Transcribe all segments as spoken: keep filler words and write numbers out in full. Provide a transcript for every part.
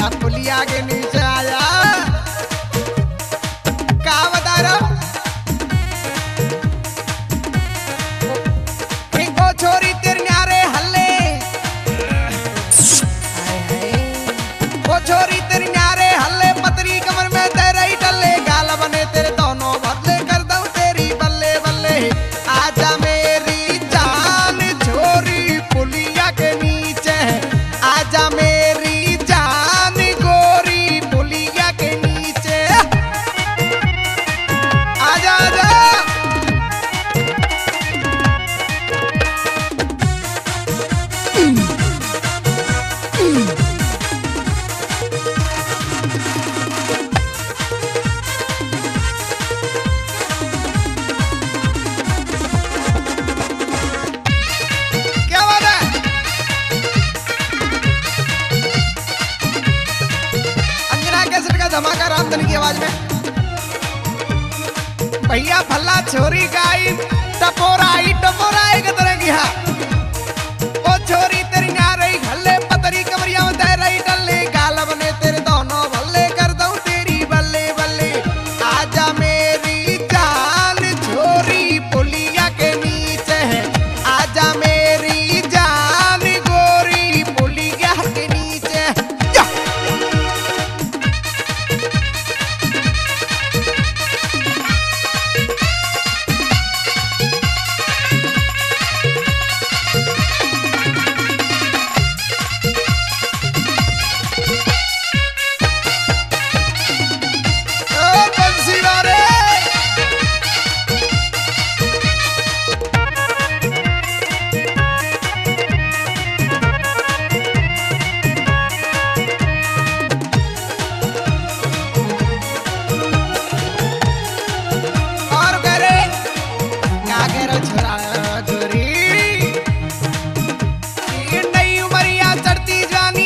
या पुलिया के नीचे आया का बता रहा वो छोरी तेरे न्यारे हल्ले वो छोरी तेरे न्यारे हल्ले पतरी कमर में तेरे ही टल्ले गाल बने तेरे दोनों बदले कर दूं तेरी बल्ले बल्ले आजा मेरी जान छोरी पुलिया के नीचे आजा मेरी जान गोरी पुलिया के नीचे आजा आजा क्या बात है अंजना कैसेट का धमाका रामधनी की आवाज में भैया फल्ला छोरी गाई टपोरा आई टपोरा एक तरह की हा ओ छोरी तेरी न्यारे हल्ले पतरी कमरिया में तेरे ही डल्ले गाल बने तेरे दोनों भल्ले कर दूं तेरी बल्ले बल्ले आजा मेरी जान छोरी पुलिया के नीचे आजा मेरी जान गोरी पुलिया के नीचे या! ओ बंसी वाले और करे क्या कह रहे हो छोरा छोरी ये नई उमरिया चढ़ती जवानी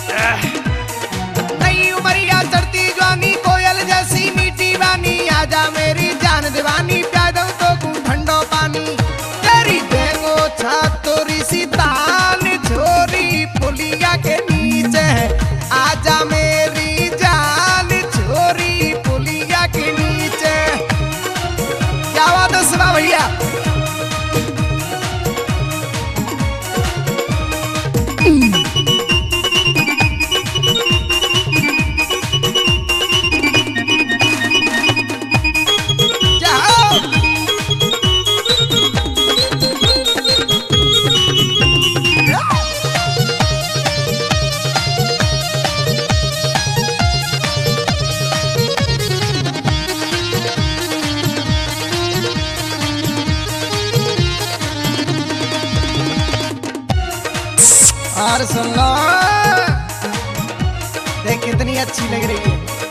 नई उमरिया चढ़ती जवानी कोयल जैसी मीठी वानी आजा मेरी जान दीवानी प्यार दूं तो तू ठंडो पानी तेरी देंगो छातोरी सी तान छोरी पुलिया के नीचे आजा मेरी जान छोरी पुलिया के नीचे क्या बात है सुना भैया जाओ और सुन लो देख कितनी अच्छी लग रही है